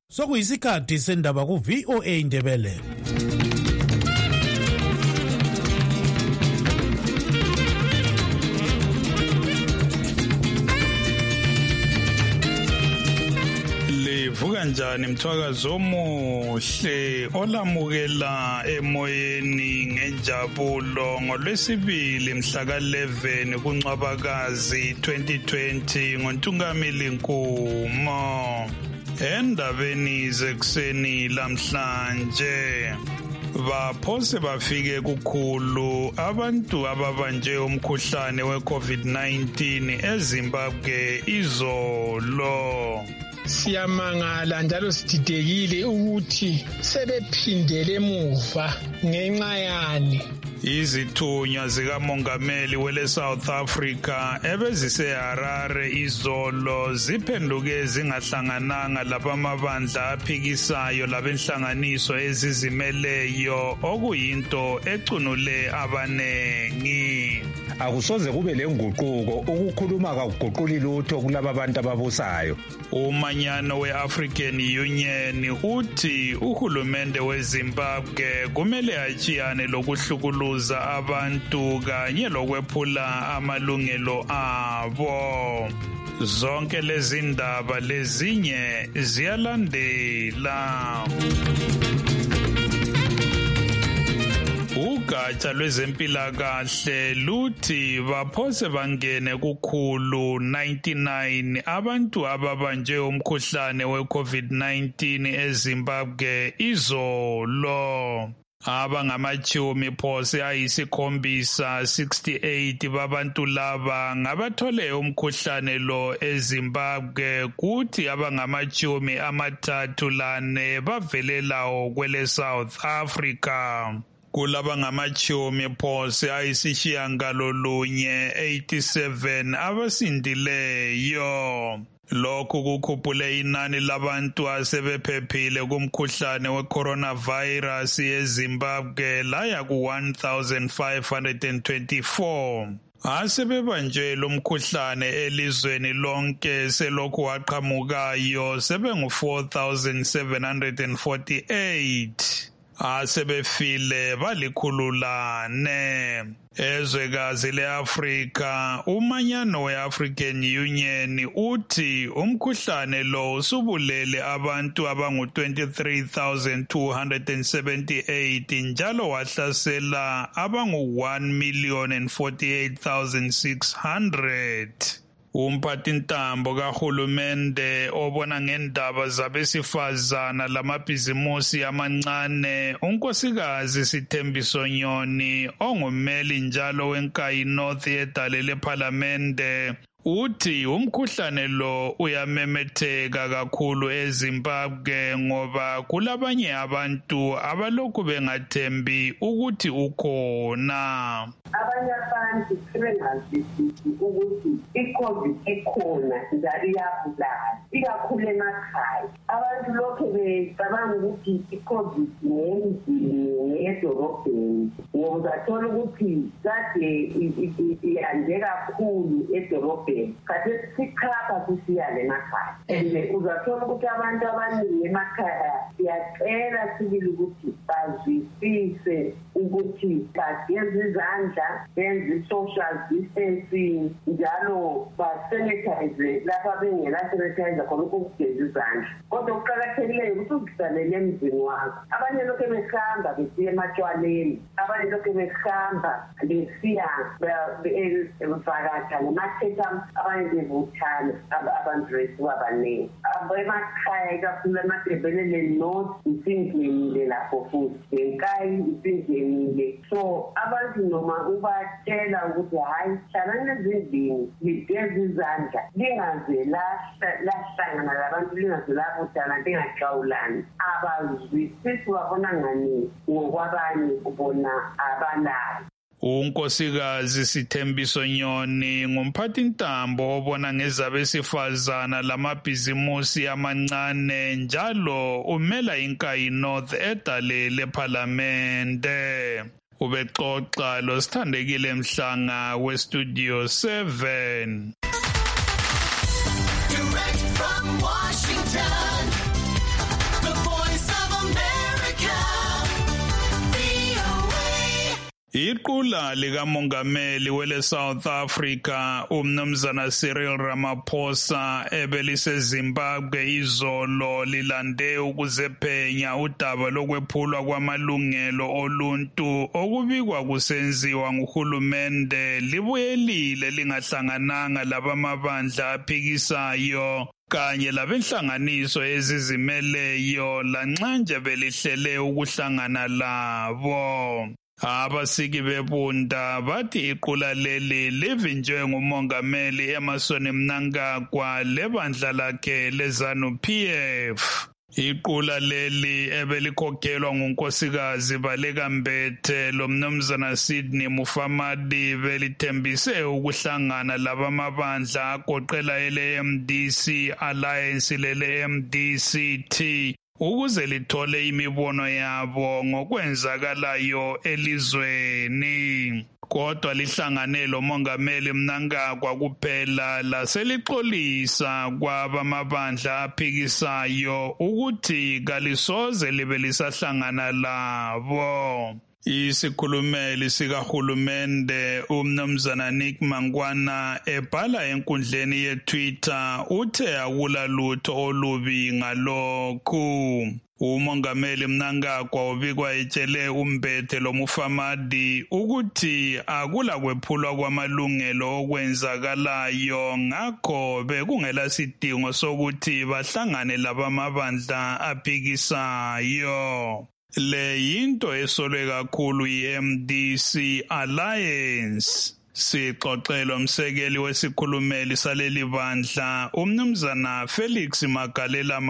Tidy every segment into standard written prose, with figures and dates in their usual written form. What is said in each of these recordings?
Sokuyisikhathi sendaba ku VOA Indebele. Livuka njani mthwakazo omuhle olamukela emoyeni ngenjabulo ngolwesibili mhla ka-11 kuNcwabakazi 2020 ngoNtungamili Nkumo. Endabeni zekuseni lamhlanje baphose bafike kukhulu abantu ababanje umkhuhlane we-COVID-19 eZimbabwe izolo. Siyamangala njalo sididekile ukuthi sebephindele emuva ngenxa yani. Izithunywa zikamongameli wele South Africa ebeziseHarare izolo ziphenduke zingahlangananga labamabandla aphikisayo labenhlanganiso ezizimeleyo okuyinto ecunule abanengi. Akusoze kube lenguquko ukukhuluma kakuguquli lutho kulabo abantu ababusayo. Umanyano we-African Union uthi uhulumende weZimbabwe kumele achiyane lokuhlukuluza abantu kanye lokwephula amalungelo abo. Zonke lezi ndaba lezinye ziyalandela. Ugatsha lwezempilakahle luthi baphose bangene kukhulu 99 abantu ababanje umkhuhlane we-COVID-19 eZimbabwe izolo. Abangamachumi phose ayisikhombisa 68 babantu laba ngabathole umkhuhlane lo eZimbabwe kuthi abangamachumi amathathu lane bavelelayo kwele South Africa. Kulaba ngamachumi phose ayisishiyangalolunye 87 abasindileyo. Lokhu kukhuphule inani labantu asebephephile kumkhuhlane we-coronavirus eZimbabwe laya ku-1,524. Asebebanje lo mkhuhlane elizweni lonke selokhu waqhamukayo sebengu-4,748. Asebefile balikhululane. Ezwekazi le-Afrika, umanyano we-African Union uthi umkhuhlane lo usubulele abantu abangu-23,278 njalo wahlasela abangu-1,048,600. Umphathintambo kahulumende obona ngendaba zabesifazana lamabhizimusi amancane unkosikazi Sithembiso Nyoni ongumeli njalo wenkayi North edalele parliamente uthi umkhuhlane lo uyamemetheka kakhulu eZimbabwe ngoba kulabanye abantu abalokhu bengathembi ukuthi ukhona. Abanye abantu sebengazwisisi ukuthi iCovid ikhona njalo iyabulala ikakhulu emakhaya. Abantu lokhu becabanga ukuthi iCovid ngeyedorobheni ngoba uzathola ukuthi kade iyande kakhulu edorobheni kade sikhapha sisiyale emakhaya. And uzathola ukuthi abantu abaningi emakhaya siyacela sibili ukuthi bazwisise ukuthi bageze izandla, benze social distancing njalo basanitize lapha bengela sanitize khona ukugeza izandla. Kodwa ukuqakathekileyo ukuthi uzihlalele emzini wakho. Abanye lokhu behamba besiya ematshwaleni, abanye lokhu behamba besiya bevakatha nematheta, abanye bevuthana abantu besu abaningi. Emakhaya ikakhulu emadebelele north isingenile lapho futhi ngenkayi isingenile. So abantu noma ubatshela ukuthi hayi hlalani ezindlini ligeze izandla lingaze lahlangana labantu lingaze labuthana lingagawulani. Abazwisisi babona ngani ngokwabanye ubona abalayo. Unkosikazi Sithembiso Nyoni ngumphathintambo obona ngezabesifazana lamabhizimusi amancane njalo umela inkayi North edalele parliamente. Ubexoxa lo Sithandekile Mhlanga weStudio 7. Direct from Washington, Iqula likamongameli wele South Africa umnumzana Cyril Ramaphosa ebeliseZimbabwe izolo lilande ukuzephenya udaba lokwephulwa kwamalungelo oluntu okubikwa kusenziwa nguhulumende libuyelile lingahlangananga labamabandla aphikisayo kanye labenhlanganiso ezizimeleyo lanxa nje belihlele ukuhlangana labo. Abasiki bebunda bathi iqula leli livinjwe ngumongameli Emmerson Mnangagwa lebandla lakhe leZANU-PF. Iqula leli ebelikhokhelwa ngunkosikazi Baleka Mbete lomnumzana Sydney Mufamadi belithembise ukuhlangana labamabandla agoqela ele-MDC Alliance lele-MDC-T ukuze lithole imibono yabo ngokwenzakalayo elizweni. Kodwa lihlangane lomongameli Mnangagwa kuphela laselixolisa kwabamabandla aphikisayo ukuthi kalisoze libe lisahlangana labo. Isikhulumeli sikahulumende umnumzana Nick Mangwana ebhala enkundleni yeTwitter uthe akula lutho olubi ngalokhu. Umongameli Mnangagwa ubikwa etshele uMbete loMufamadi ukuthi akula kwephulwa kwamalungelo okwenzakalayo ngakho bekungela sidingo sokuthi bahlangane labamabandla aphikisayo. Le yinto esolwe kakhulu i-MDC Alliance. Sixoxela umsekeli wesikhulumeli saleli bandla umnumzana Felix Magalela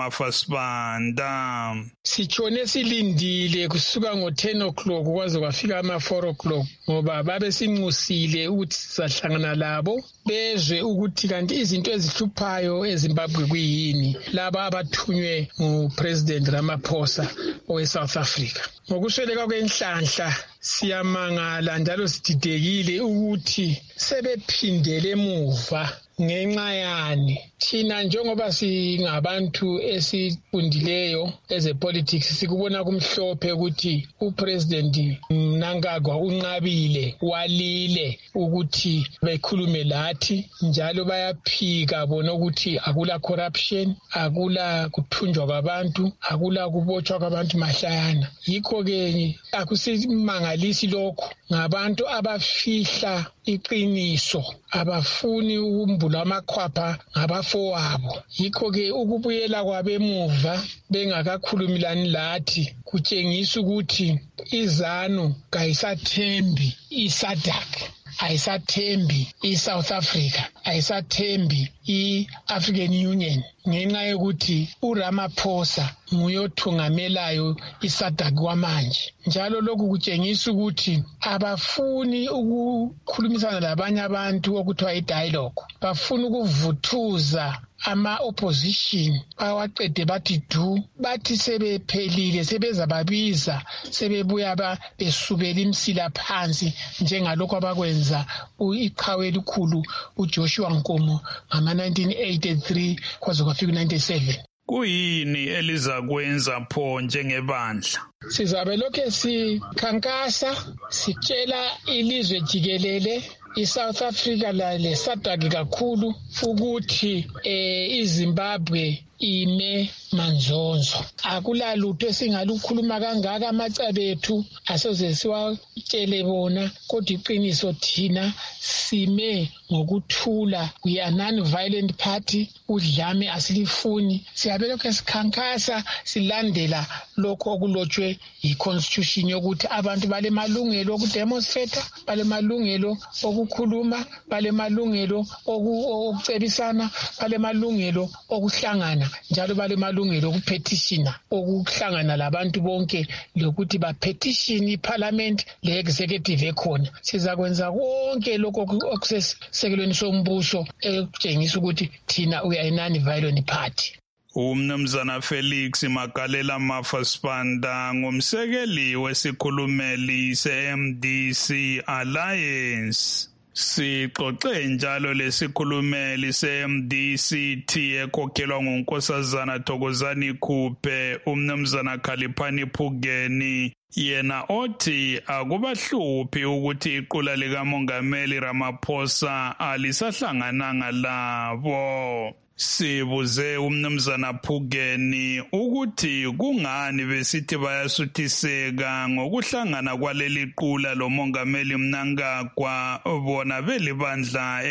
Mafasibanda. Sitshone silindile kusuka ngo-10 o'clock kwaze kwafika ama-4 o'clock ngoba babe sinxusile ukuthi sizahlangana labo bezwe ukuthi kanti izinto ezihluphayo eZimbabwe kuyini laba abathunywe nguPresident Ramaphosa owe-South Africa. Ngokusweleka kwenhlanhla siyamangala njalo sididekile ukuthi sebephindele emuva ngenxa yani. Thina njengoba singabantu esifundileyo ezepolitics sikubona kumhlophe ukuthi uPresident Mnangagwa unqabile walile ukuthi bekhulume lathi njalo bayaphika bona ukuthi akula corruption, akula kuthunjwa kwabantu, akula kubotshwa kwabantu mahlayana. Yikho ke akusimangalisi lokho ngabantu abafihla iqiniso abafuni ukumbula amakhwapha ngabafowabo. Yikho ke ukubuyela kwabemuva bengakakhulumilani lathi kutshengisa ukuthi iZANU kayisathembi iSADC, ayisathembi iSouth Africa, ayisathembi i-African Union ngenxa yokuthi uRamaphosa nguyothungamelayo iSADC kwamanje. Njalo lokhu kutshengisa ukuthi abafuni ukukhulumisana labanye abantu okuthiwa i-dialogue, bafuna ukuvuthuza ama-opposition bawaqede bathi bathi sebephelile sebezababiza sebebuya besubela imsila phansi njengalokho abakwenza iqhawe elikhulu uJoshua Nkomo ngama-1983 kwaze kwafika 97. Kuyini elizakwenza pho njengebandla? Sizabe lokho sikhankasa sitshela ilizwe jikelele iSouth Africa le SADC kakhulu ukuthi iZimbabwe ime manzonzo. Akula lutho esingalukhuluma kangaka amacebe ethu asoze siwatshele bona kodwa iqiniso thina sime ngokuthula. We are non-violent party. Udlame asilifuni. Siyabe lokho sikhankasa silandela lokho okulotshwe yi-constitution yokuthi abantu bale malungelo okudemonstrate, bale malungelo okukhuluma, bale malungelo okucebisana, bale malungelo okuhlangana, njalo bale malungelo okupetitiona, okuhlangana labantu bonke lokuthi bapetition iParliament le-executive ekhona. Sizakwenza konke lokho okusesekelweni sombuso ekutshengisa ukuthi thina we are a non-violent party. Umnumzana Felix Magalela Mafasibanda ngumsekeli wesikhulumeli se-MDC Alliance. Sixoxe njalo lesikhulumeli se-MDCT ekhokhelwa nguNkosazana Thokozani Khuphe umnumzana Khaliphani Phugeni yena othi akubahluphi ukuthi iqula likamongameli Ramaphosa alisahlangananga labo. Sibuze umnumzana Phugeni ukuthi kungani besithi bayasuthiseka ngokuhlangana kwaleli qula lomongameli Mnangagwa bona belibandla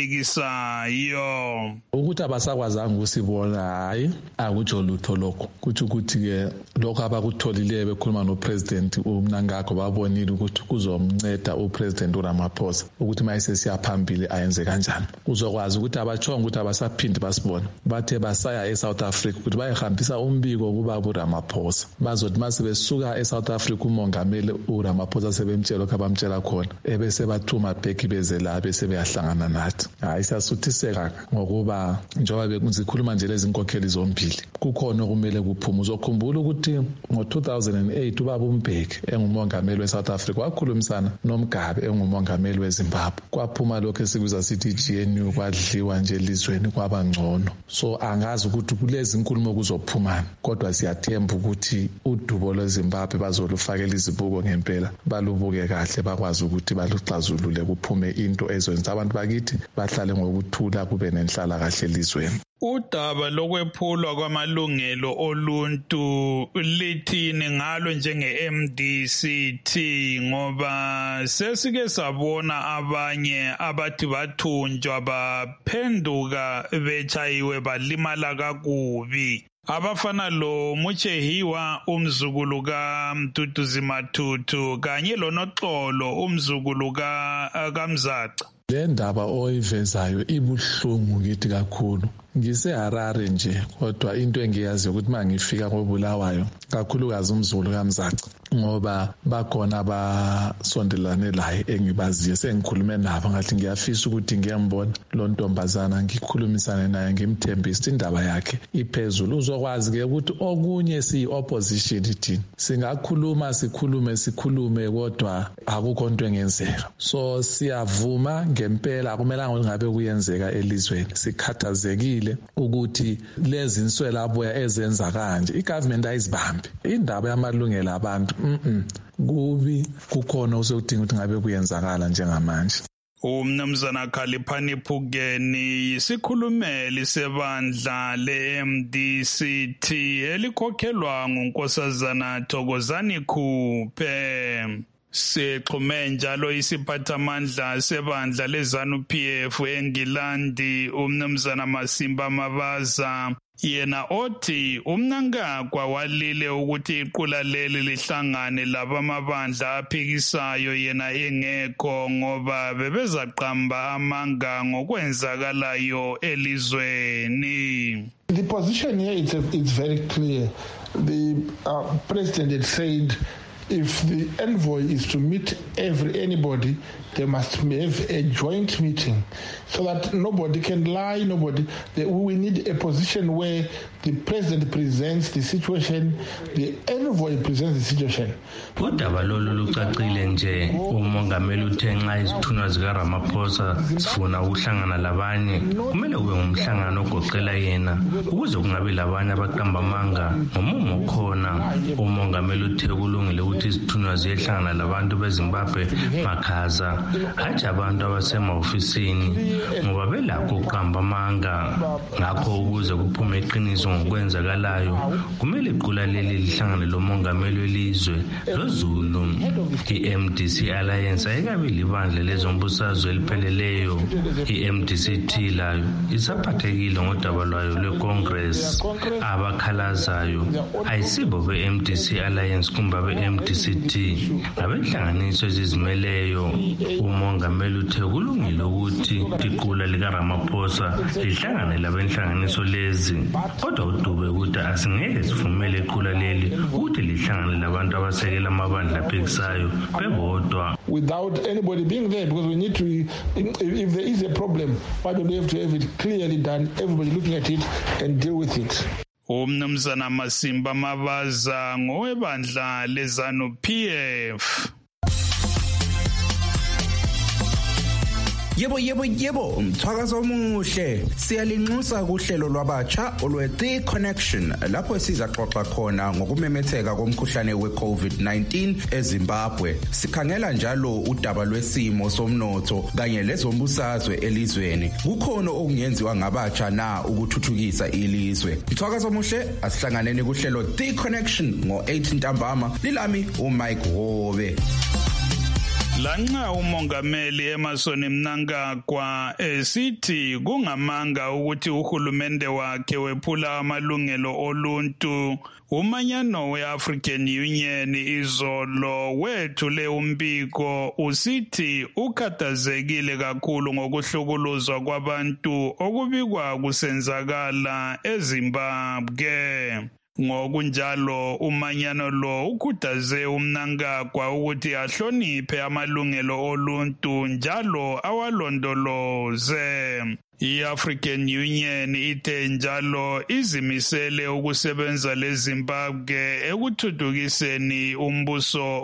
eliphikisayo. Ukuthi abasakwazanga ukusibona hayi akutsho lutho lokho. Kuthi ke lokho abakutholile bekhuluma nopresident uMnangagwa babonile ukuthi kuzomnceda upresident uRamaphosa ukuthi mayise siyaphambili ayenze kanjani. Uzokwazi ukuthi abachonga ukuthi abasaphindi bona bathe basaya eSouth Africa ukuthi bayehambisa umbiko kuba uRamaphosa bazothi mase besuka eSouth Africa umongameli uRamaphosa sebemtshela lokho abamtshela khona ebese bathuma back beze la bese beyahlangana nathi. Hayi sasuthiseka ngokuba njengoba bekuzikhuluma nje lezi inkokheli zombili kukhona okumele kuphume. Uzokhumbula ukuthi ngo2008 ubaba uMbeki engumongameli weSouth Africa wakhulumisana noMgabe engumongameli weZimbabwe kwaphuma lokho esikuza sithi GNU kwadliwa nje elizweni kwabangcono. So angazi ukuthi kulezi inkulumo kuzophumana kodwa siyathemba ukuthi udubo lweZimbabwe bazolufakela izibuko ngempela balubuke kahle bakwazi ukuthi baluxazulule kuphume into ezokwenza abantu bakithi bahlale ngokuthula kube nenhlala kahle elizweni. Udaba lokwephulwa kwamalungelo oluntu lithini ngalo njenge-MDCT ngoba sesike sabona abanye abathi bathunjwa baphenduka bechayiwe balimala kakubi. Abafana lo Muchehiwa umzukulu kaMduduzi Matutu kanye loNoxolo umzukulu kaMzaca. Le ndaba oyivezayo ibuhlungu kithi kakhulu. NgiseHarare nje kodwa into engiyazi ukuthi mangifika koBulawayo kakhulukazi umzukulu kaMzaca ngoba bakhona abasondelane laye engibaziyo sengikhulume nabo ngathi ngiyafisa ukuthi ngiyambona lo ntombazana ngikhulumisane naye ngimthembise indaba yakhe iphezulu. Uzokwazi ke ukuthi okunye siyi-opposition thina singakhuluma sikhulume kodwa akukho into engenzeka. So siyavuma ngempela akumelanga ukuthi ngabe kuyenzeka elizweni. Sikhathazekile ukuthi lezi inswela abuya ezenza kanje igovernment ayizibambi indaba yamalungelo abantu kubi kukhona usokudinga ukuthi ngabe kuyenzakala njengamanje. Umnumzana Khaliphani Phugeni isikhulumeli sebandla le-MDCT elikhokhelwa nguNkosazana Thokozani Khuphe. Sixhume njalo isiphathamandla sebandla leZANU-PF eNgilandi umnumzana Masimba Mabaza yena othi uMnangagwa walile ukuthi iqula leli lihlangane labamabandla aphikisayo yena engekho ngoba bebezaqamba amanga ngokwenzakalayo elizweni. The position here it's very clear. The president had said if the envoy is to meet anybody, they must have a joint meeting so that nobody can lie, we need a position where the president presents the situation, the envoy presents the situation. Udaba lolu lucacile nje umongameli uthe nxa izithunywa zikaRamaphosa sifuna ukuhlangana labanye kumele kube ngumhlangano ogoqela yena ukuze kungabi labanye abaqamba amanga ngomumo khona. Umongameli uthe kulungile ukuthi izithunywa ziyehlangana labantu beZimbabwe makhaza hathi abantu abasema-ofisini ngoba belakho ukuqamba amanga. Ngakho ukuze kuphume iqiniso ngokwenzakalayo kumele iqula leli lihlangane lomongameli welizwe loZulu. I-MDC Alliance ayikabi libandla lezombusazwe elipheleleyo. I-MDCT layo isaphathekile ngodaba lwayo lweCongress. Abakhalazayo ayisibo be-MDC Alliance kumbe abe-MDCT abenhlanganiso ezizimeleyo. Umongameli uthe kulungile ukuthi iqula likaRamaphosa lihlangane labenhlanganiso lezi kodwa udube ukuthi asingeke sivumele iqula leli ukuthi lihlangane labantu abasekela amabandla aphikisayo bebodwa. Without anybody being there, because we need to, if there is a problem, why don't we have to have it clearly done, everybody looking at it and deal with it. Umnumzana Masimba Mabaza ngowebandla leZANU-PF. Yebo, umthwakazo omuhle. Siyalinxusa kuhlelo lwabatsha olwe-The Connection lapho sizaxoxa khona ngokumemetheka komkhuhlane we-COVID-19 eZimbabwe. Sikhangela njalo udaba lwesimo somnotho kanye lezombusazwe elizweni. Kukhona okungenziwa ngabatsha na ukuthuthukisa ilizwe. Umthwakazo omuhle, asihlanganeni kuhlelo The Connection ngo-8 ntambama. Lilami uMike Hobe. Lanxa umongameli Emmerson Mnangagwa esithi kungamanga ukuthi uhulumende wakhe wephula amalungelo oluntu, umanyano we-African Union izolo wethule umbiko usithi ukhathazekile kakhulu ngokuhlukuluzwa kwabantu okubikwa kusenzakala eZimbabwe. Ngokunjalo umanyano lo ukhuthaze uMnangagwa ukuthi ahloniphe amalungelo oluntu njalo awalondoloze. I-African Union ithe njalo izimisele ukusebenza leZimbabwe ekuthuthukiseni umbuso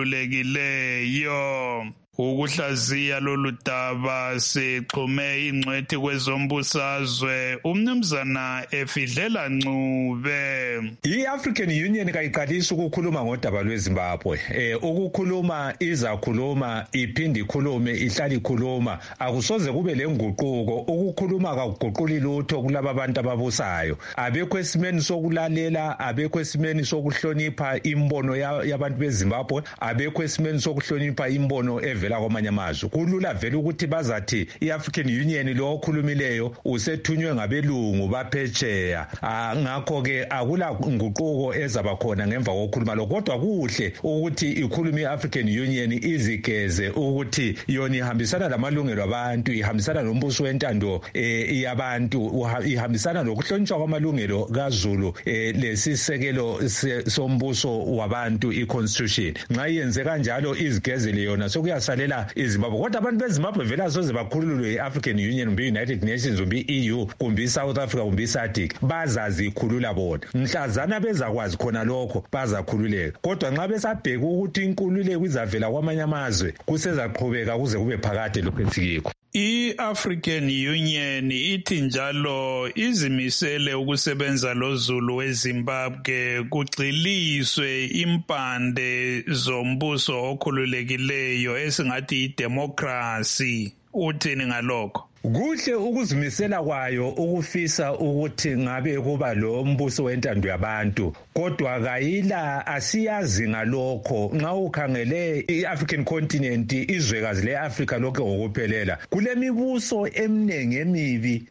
okhululekileyo. Ukuhlaziya lolu daba sixhume ingcwethi kwezombusazwe umnumzana Efidlela Ncube. I-African Union kayiqalisa ukukhuluma ngodaba lweZimbabwe. Ukukhuluma izakhuluma, iphinde ikhulume, ihlala ikhuluma. Akusoze kube lenguquko. Ukukhuluma kakuguquli lutho kulabo abantu ababusayo. Abekho esimeni sokulalela, abekho esimeni sokuhlonipha imbono yabantu beZimbabwe, abekho esimeni sokuhlonipha imbono vela kwamanye amazwe. Kulula vele ukuthi bazathi i-African Union lo okhulumileyo usethunywe ngabelungu baphetsheya. Ngakho ke akula nguquko ezaba khona ngemva kokukhuluma lo, kodwa kuhle ukuthi ikhuluma i-African Union izigeze ukuthi yona ihambisana lamalungelo abantu, ihambisana nombuso wentando yabantu, ihambisana nokuhlonishwa kwamalungelo kaZulu lesisekelo sombuso wabantu i-Constitution. Nxa yenze kanjalo izigezele yona sokuyasalela iZimbabwe. Kodwa abantu beZimbabwe vele asoze bakhululwe i-African Union kumbe i-United Nations kumbe i-EU kumbe i-South Africa kumbe i-SADC, bazazi ikhulula bona. Mhlazana bezakwazi khona lokho bazakhululeka. Kodwa nxa besabheka ukuthi inkululeko izavela kwamanye amazwe kusezaqhubeka kuze kube phakade lokho esikikho. I-African Union ithi njalo izimisele ukusebenza loZulu weZimbabwe kugxiliswe impande zombuso okhululekileyo esingathi idemocracy. Uthini ngalokho? Kuhle ukuzimisela kwayo ukufisa ukuthi ngabe kuba lo mbuso wentando yabantu, kodwa kayila asiyazi ngalokho. Nxa ukhangele i-African continent, izwekazi le-Afrika lokho ngokuphelela, kulemibuso eminingi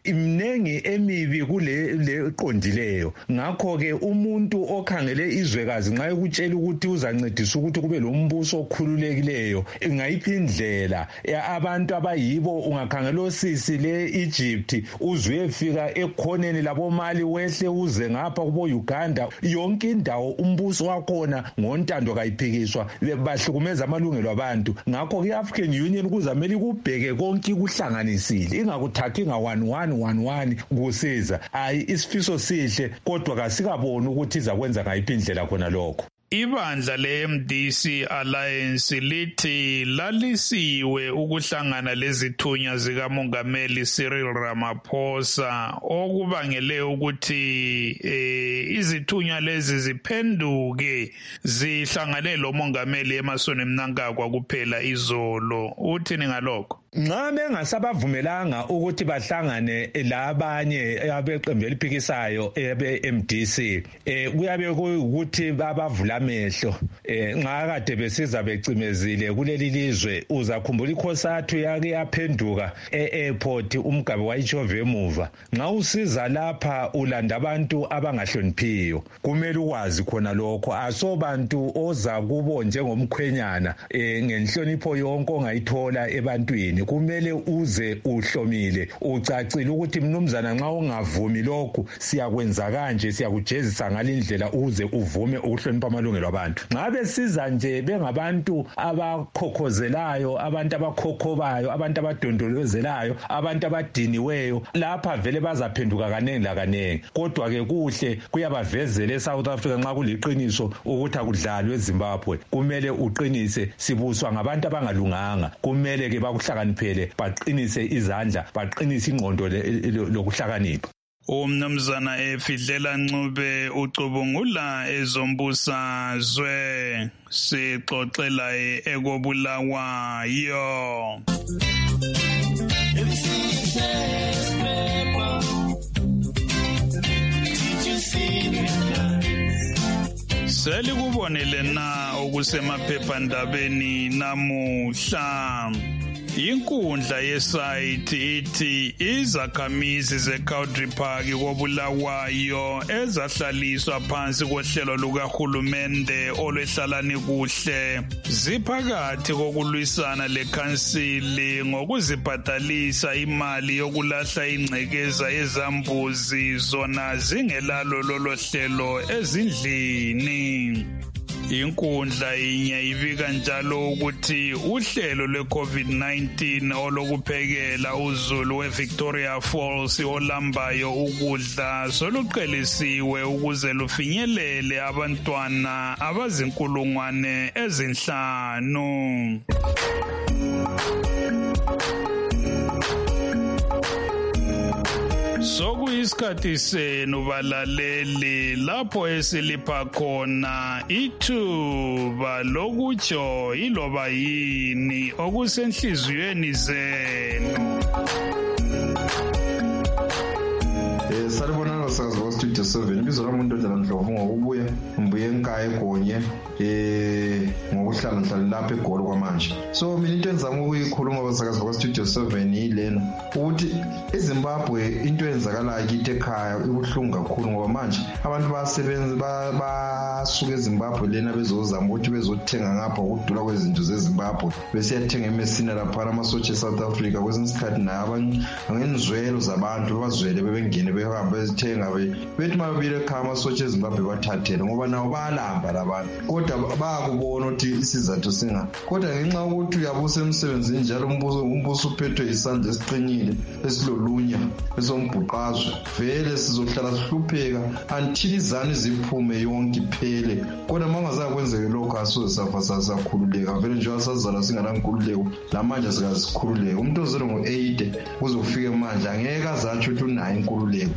emibi kule qondileyo. Ngakho ke umuntu okhangele izwekazi nxa ekutshela ukuthi uzancedisa ukuthi kube lo mbuso okhululekileyo, ngayiphi indlela abantu abayibo ungakhangela osisi le Egypt uzuyefika ekhoneni labo Mali wehle uze ngapha kubo Uganda, yonke indawo umbuso wakhona ngontando kayiphikiswa, bahlukumeza amalungelo abantu. Ngakho i-African Union kuzamele kubheke konke kuhlanganisile, ingakuthathi nga 1 kusiza. Isifiso sihle kodwa kasikaboni ukuthi izakwenza ngayiphi indlela khona lokho. Ibandla le-MDC Alliance lithi lalisiwe ukuhlangana lezithunywa zikamongameli Cyril Ramaphosa okubangele ukuthi izithunywa lezi ziphenduke zihlangane lomongameli Emmerson Mnangagwa kuphela izolo. Uthini ngalokho? Nxa bengasabavumelanga ukuthi bahlangane labanye abeqembu eliphikisayo ebe-MDC, kuyabe ukuthi babavula amehlo. Nxa kade besiza becimezile kuleli lizwe, uzakhumbula ikhosathu yake yaphenduka e-airport umgabe wayitshove emuva. Nxa usiza lapha ulanda abantu abangahloniphiyo, kumele ukwazi khona lokho. Asobantu oza kubo njengomkhwenyana ngenhlonipho yonke ongayithola ebantwini. Kumele uze uhlomile, ucacile ukuthi mnumzana nxa ungavumi lokhu siyakwenza kanje, siyakujezisa ngalindlela uze uvume ukuhlonipha amalungelo abantu. Ngabe siza nje bengabantu abakhokhozelayo, abantu abakhokhobayo, abantu abadondolozelayo, abantu abadiniweyo, lapha vele bazaphenduka kanengi lakanengi. Kodwa ke kuhle kuyabavezela eSouth Africa nxa kuliqiniso ukuthi akudlalwe eZimbabwe. Kumele uqinise, sibuswa ngabantu abangalunganga. Kumele ke bakuhlakaniphe bahlakaniphele baqinise izandla baqinise ingqondo lokuhlakanipha. Umnumzana Efidlela Ncube ucubungula ezombusazwe sixoxela ekobulawayo. Selikubonile na okusemaphephandabeni namuhla. Inkundla yesayithi ithi izakhamizi zeCountry Park kobulawayo ezahlaliswa phansi kohlelo lukahulumende olwehlalani kuhle ziphakathi kokulwisana lekhansili ngokuzibhadalisa imali yokulahla ingcekeza yezambuzi zona zingelalo lolo hlelo ezindlini. Inkundla inye ibika njalo ukuthi uhlelo lwe-COVID-19 olokuphekela uzulu weVictoria Falls olambayo ukudla soluqelisiwe ukuze lufinyelele abantwana abazinkulungwane ezinhlanu. Sokuyisikhathi senu balaleli lapho esilipha khona ithuba lokutsho iloba yini okusenhliziyweni zenu. Salibonani basazi ba Studio 7 ibizo lami uNdodana Ndlovu ngokubuya ngibuye enkaya eGonye ngokuhlala lapha eGoli kwamanje. So mina into enzama ukuyikhuluma basakazi ba Studio 7 yilena ukuthi eZimbabwe into enzakalayo kithi ekhaya ibuhlungu kakhulu ngoba manje abantu basebenza basuka eZimbabwe lena bezozama ukuthi bezothenga ngapha ukudula kwezinto zeZimbabwe besiyathenga eMessina lapha amasotsha eSouth Africa kwesinye isikhathi nayo ngenizwelo zabantu bazwele bebengene behambe bezithenga bethi mabile ekhaya amasotsha eZimbabwe bathathele ngoba nawo bayalamba labantu kodwa bayakubona ukuthi isizathu singa kodwa ngenxa yokuthi uyabusa emsebenzini njalo umbuso uphethwe isandla esiqinile esilolunya esombhuqazwe vele sizohlala sihlupheka until izani ziphume yonke iphele kodwa mangazange kwenzeke lokho asoze sakhululeka vele nje asazala singanankululeko lamanje sikazikhululeka umuntu ozelo ngo-80 uzofika manje angeke azatsho ukuthi unayo inkululeko.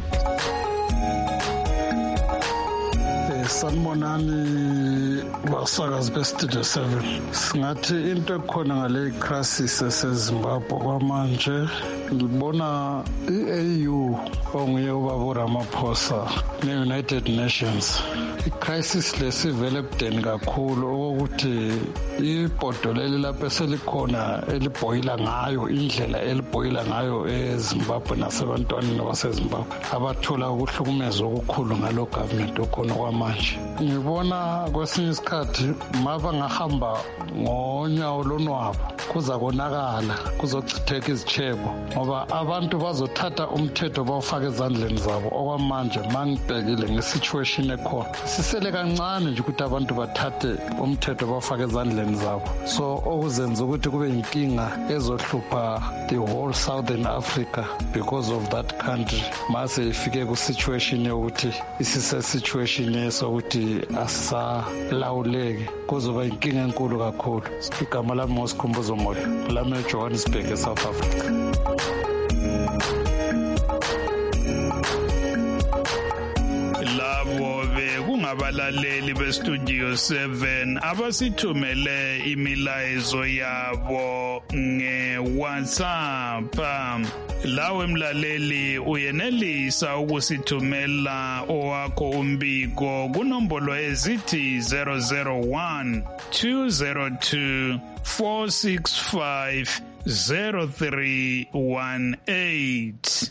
Sanibonani basakazi beStudio 7. Singathi into ekhona ngale crisis eseZimbabwe kwamanje ngibona iAU onguye ubaba Ramaphosa ne-United Nations. I-crisis lesivele ebudeni kakhulu okokuthi ibhodo leli lapho eselikhona elibhoyila ngayo indlela elibhoyila ngayo eZimbabwe nasebantwaneni baseZimbabwe abathola ukuhlukumeza okukhulu ngalo government okhona kwamanje. Ngibona kwesinye isikhathi mabangahamba ngonyawo lonwabo kuza konakala kuzochitheka izichebo ngoba abantu bazothatha umthetho bawufaka ezandleni zabo okwamanje mangibhekile ngesituation ekhona sisele kancane nje ukuthi abantu bathathe umthetho bawufaka ezandleni zabo so okuzenza ukuthi kube inkinga ezohlupha the whole Southern Africa because of that country mase ifike ku situation yokuthi isise situation esokuthi asalawuleke kuzoba inkinga enkulu kakhulu. Igama lami ngosikhumbuzo moya lami eJohannesburg eSouth Africa. Abalaleli beStudio 7 abasithumele imilayezo yabo ngeWhatsApp. Lawe mlaleli uyenelisa ukusithumela owakho umbiko kunombolo ezithi 001 202 465 0318.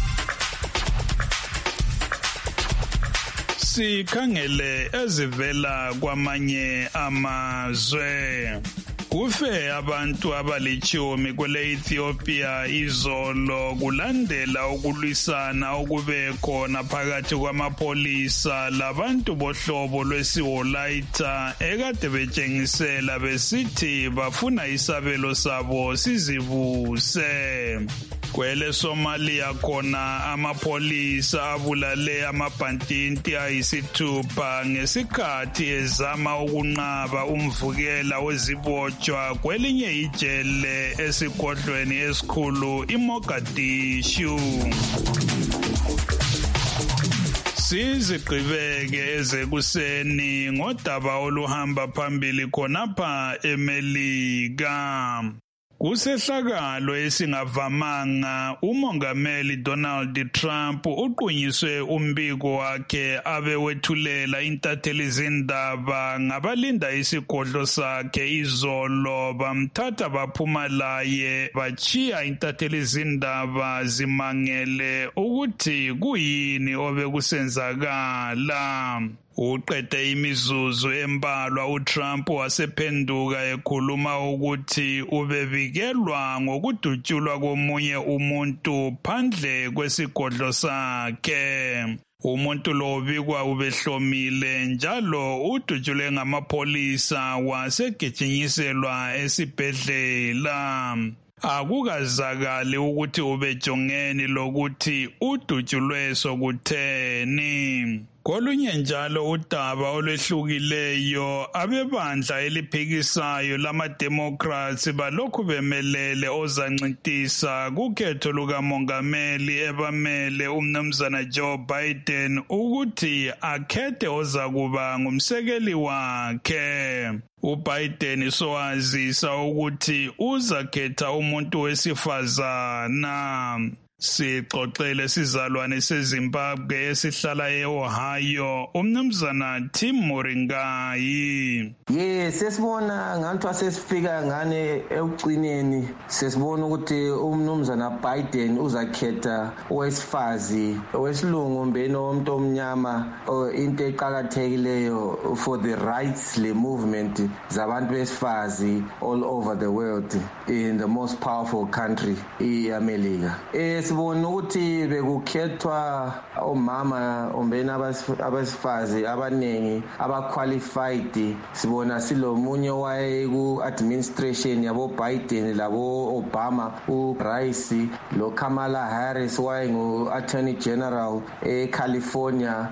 Sikhangele ezivela kwamanye amazwe. Kufe abantu abalitshumi kwele Ethiopia izolo kulandela ukulwisana okube khona phakathi kwamapolisa labantu bohlobo lwesiwolaita ekade betshengisela besithi bafuna isabelo sabo sizibuse. Kwele Somalia khona amapolisa abulale amabhandinti ayisithupha ngesikhathi ezama ukunqaba umvukela wezibotshwa kwelinye ijele esigodlweni esikhulu iMogadishu. Sizigqibeke ezekuseni ngodaba oluhamba phambili khonapha eMelika. Kusehlakalo esingavamanga umongameli Donald Trump uqunyiswe umbiko wakhe abewethulela intatheli zindaba ngabalinda isigodlo sakhe izolo bamthatha baphuma laye bachiya intatheli zindaba zimangele ukuthi kuyini obekusenzakala. Uqede imizuzu embalwa uTrump wasephenduka ekhuluma ukuthi ubebikelwa ngokudutshulwa komunye umuntu phandle kwesigodlo sakhe. Umuntu lo ubikwa ubehlomile njalo udutshulwe ngamapolisa wasegijinyiselwa esibhedlela. Akukazakali ukuthi ubejongeni lokuthi udutshulwe sokutheni. Kolunye njalo udaba olwehlukileyo abebandla eliphikisayo lama-Democrats balokhu bemelele ozancintisa kukhetho lukamongameli ebamele umnumzana Joe Biden ukuthi akhethe ozakuba ngumsekeli wakhe. UBiden sowazisa ukuthi uzakhetha umuntu wesifazana. Sixoxele sizalwane seZimbabwe esihlala eOhio umnumzana Tim Moringai. Sesibona nganthi sesifika ngane ekucineni sesibona ukuthi umnumzana Biden uzakhetha owesifazi owesilungu mbeni omuntu omnyama into eqhakathekileyo for the rights le movement zabantu besifazi all over the world in the most powerful country iAmelika. Sibona ukuthi bekukhethwa omama ombeni abasifazi abanengi abaqualified. Sibona silomunye waye ku-administration yabo Biden labo Obama uRice lo Kamala Harris waye ngu-Attorney General eCalifornia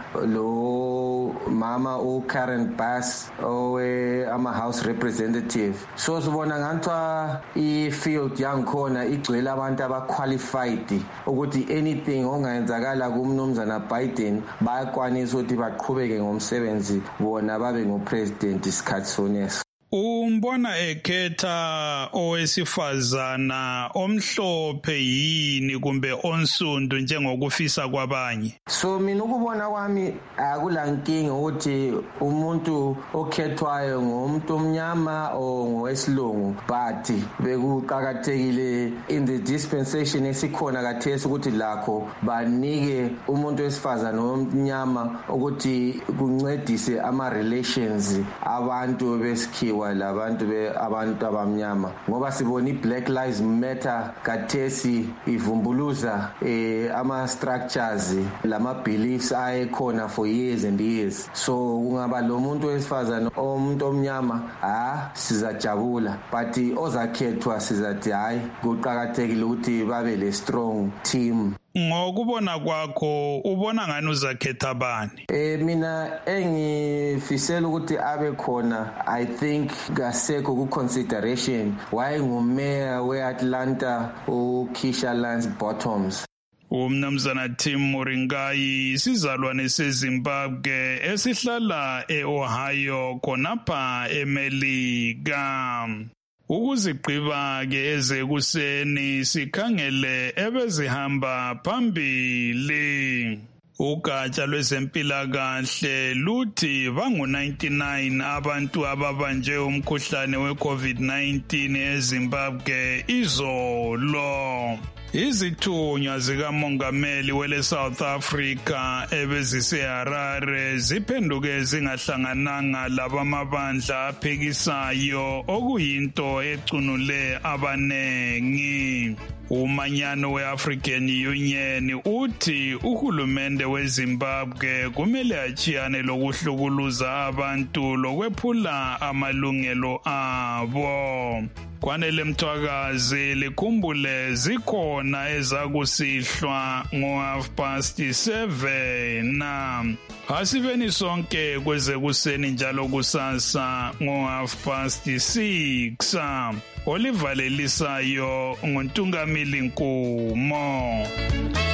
lo mama uKaren Bass owe ama-House Representative. So sibona nganthwa i-field yangikhona igcwele abantu abaqualified ukuthi anything ongayenzakala kumnumzana Biden bayakwanisa ukuthi baqhubeke ngomsebenzi bona babe ngupresident isikhathi soneso. Umbona ekhetha owesifazana omhlophe yini kumbe onsundu njengokufisa kwabanye? So mina ukubona kwami akulankinga ukuthi umuntu okhethwayo ngumuntu omnyama o ngowesilungu, but bekuqhakathekile in the dispensation esikhona kathesi ukuthi lakho banike umuntu wesifazana nomnyama ukuthi kuncedise ama relations abantu besikhiwa labantu abantu abamnyama, ngoba sibona iBlack Lives Matter kathesi ivumbuluza ama structures lama beliefs ayekhona for years and years. So kungaba lo muntu wesifazana umuntu omnyama sizajabula, but ozakhethwa sizathi hayi kuqhakathekile ukuthi babe le strong team. Ngokubona kwakho ubona ngani uzakhetha bani? Mina engifisela ukuthi abe khona, I think kasekho ku consideration wayengumayor weAtlanta uKeisha Lance Bottoms. Umnumzana Tim Moringai sizalwane seZimbabwe esihlala eOhio khonapha eMelika. Ukuzigqiba-ke ezekuseni sikhangele ebezihamba phambili. Ugatsha lwezempilakahle luthi bangu-99 abantu ababanjwe umkhuhlane we-COVID-19 eZimbabwe izolo. Izithunywa zikamongameli wele South Africa ebeziseHarare ziphenduke zingahlangananga labamabandla aphikisayo okuyinto ecunule abanengi. Umanyano we-African Union uthi uhulumende weZimbabwe kumele achiyane lokuhlukuluza abantu lokwephula amalungelo abo. kwanele Mthwakazi likhumbule zikhona ezakusihlwa ngo7:30 na asiveni sonke kweze kuseni njalo kusasa ngo6:30 olivalelisayo nguNtungamili Nkumo.